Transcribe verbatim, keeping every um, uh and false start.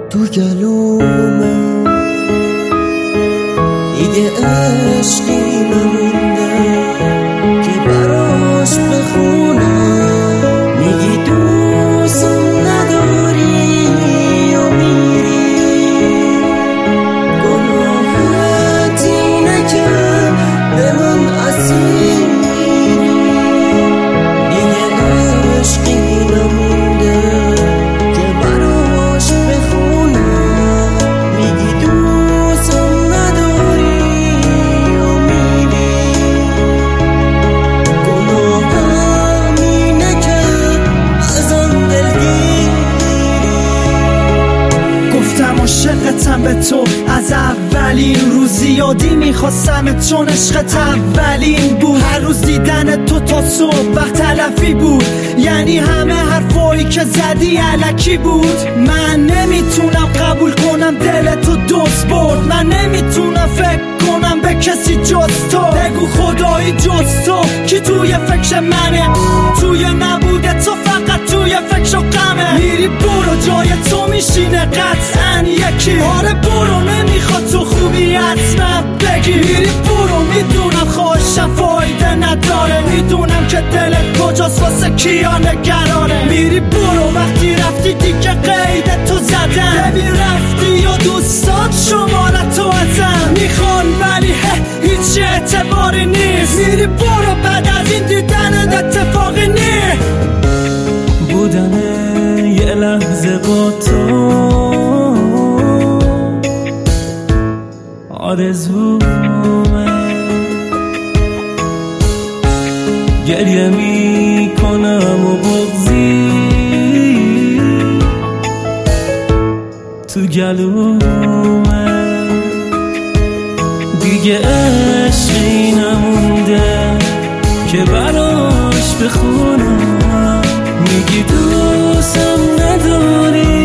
تو گلومه دیگه عشقی نمونده که براش بخونم. میگی دوستم نداری و میری، گناهت اینه که به من اسیر میری. دیگه عشقی نمونده که براش بخونم. میگی دوستم نداری و میری، گناهم اینه که ازم دلگیری. گفتم عاشقتم به تو از اولین روزی، یادی میخواستم چون عشقت اولین بود. هر روز دیدن تو تا صبح وقت تلفی بود، یعنی همه حرفایی که زدی علکی بود. من نمیتونم قبول کنم دل تو دوست برد، من نمیتونم فکر کنم به کسی جز تو. بگو خدایی جز تو کی توی فکر منه، توی نبوده تو فقط توی فکر و غمه. میری برو جای تو میشینه قطعا یکی، آره برو نمیخواد تو خوبی حتما بگی. میری برو میدونم خوشم فایده نداره، میدونم که دلت کجاست واسه کیا نگرانه. میری برو وقتی رفتی دیگه قید تو زدن، ببین رفتی و دوستات شماره تو ازم میخوان ولی هیچ اعتباری نیست. میری برو بعد از این دیدن اتفاقی نیست. بودن یه لحظه با تو آرزومه، گریه می کنم و بغضی تو گلومه. دیگه عشقی نمونده که براش بخونم. میگی دوستم نداری